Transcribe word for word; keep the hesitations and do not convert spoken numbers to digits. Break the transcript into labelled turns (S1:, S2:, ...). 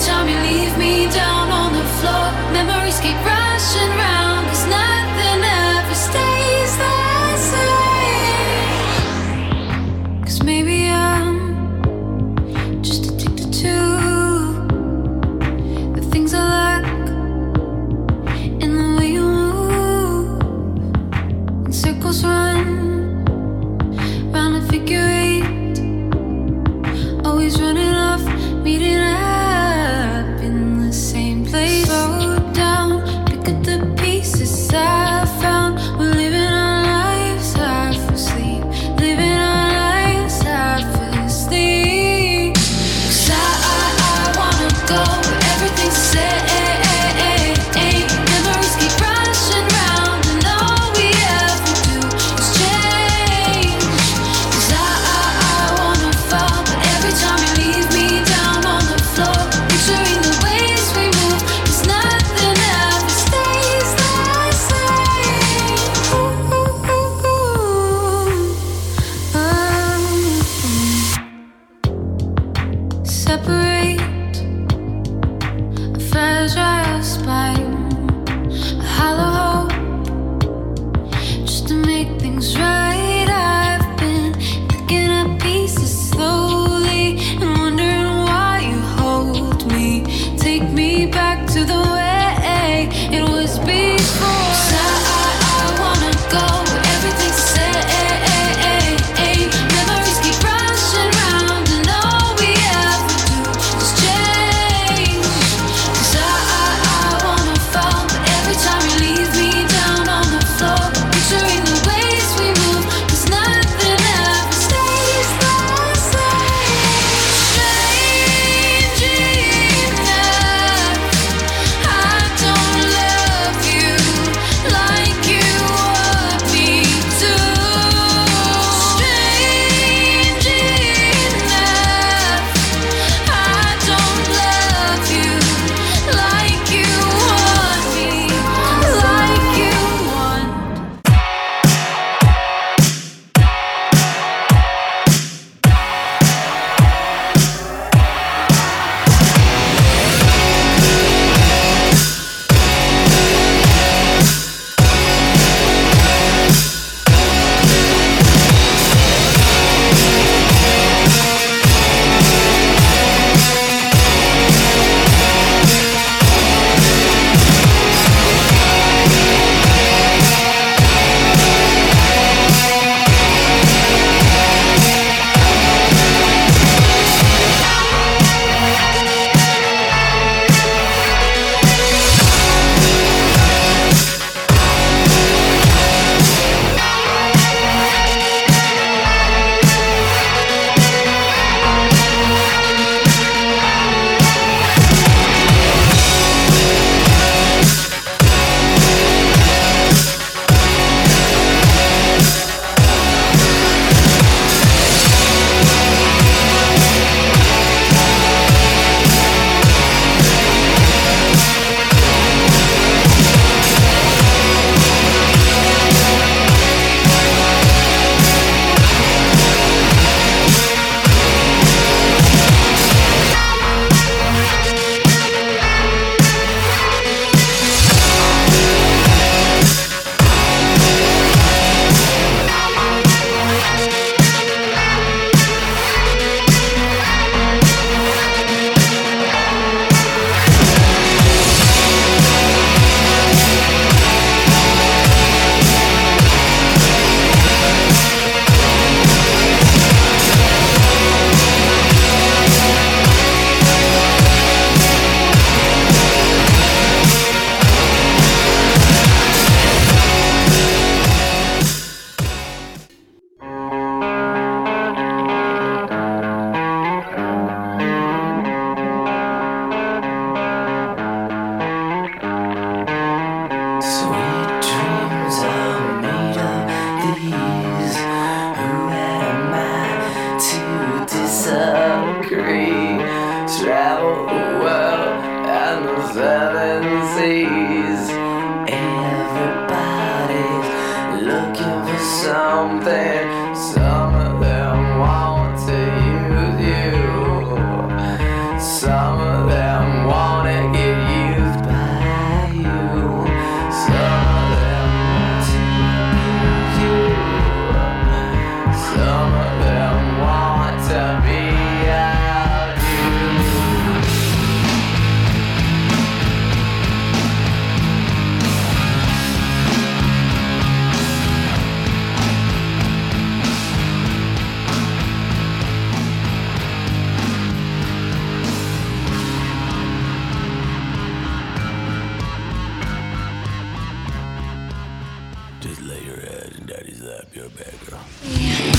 S1: time you leave me down on the floor, memories keep rushing round, 'cause nothing ever stays the same. 'Cause maybe I'm just addicted to the things I like and the way you move. And circles run round a figure eight, always running off, meeting up in the same place. Slow down, pick up the pieces I found. We're living our lives half asleep, living our lives half asleep. 'Cause I, I, I wanna go where everything's the same. Memories keep rushing round, and all we ever do is change. 'Cause I, I, I wanna fall, but every time you leave me down on the floor, picturing the ways we move, 'cause nothing ever stays the same. Ooh, ooh, ooh, ooh. Oh. Separate a fragile spine, a hollow hope, just to make things right. I've been picking up pieces slowly and wondering why you hold me. Take me back to the way it was before. 'Cause I, I, I wanna go where everything's the same. Memories keep rushing round, and all we ever do is change. 'Cause I, I, I wanna fall, but every time you leave me down on the floor, picturing the ways we move, 'cause nothing ever stays the same. Changing enough, I don't love you like you want me to. Strange enough, I don't love you like you want me, like you want.
S2: something. Some of them want to use you. Some of them
S3: You're a bad girl.
S1: Yeah.